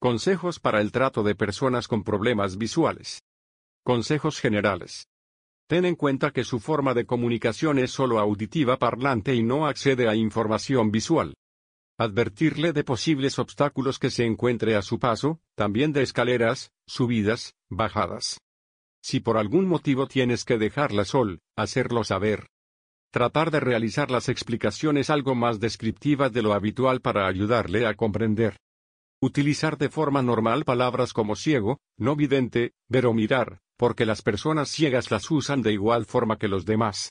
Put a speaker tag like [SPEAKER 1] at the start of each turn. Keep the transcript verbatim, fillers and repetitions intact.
[SPEAKER 1] Consejos para el trato de personas con problemas visuales. Consejos generales. Ten en cuenta que su forma de comunicación es solo auditiva parlante y no accede a información visual. Advertirle de posibles obstáculos que se encuentre a su paso, también de escaleras, subidas, bajadas. Si por algún motivo tienes que dejarla sol, hacerlo saber. Tratar de realizar las explicaciones algo más descriptivas de lo habitual para ayudarle a comprender. Utilizar de forma normal palabras como ciego, no vidente, ver o mirar, porque las personas ciegas las usan de igual forma que los demás.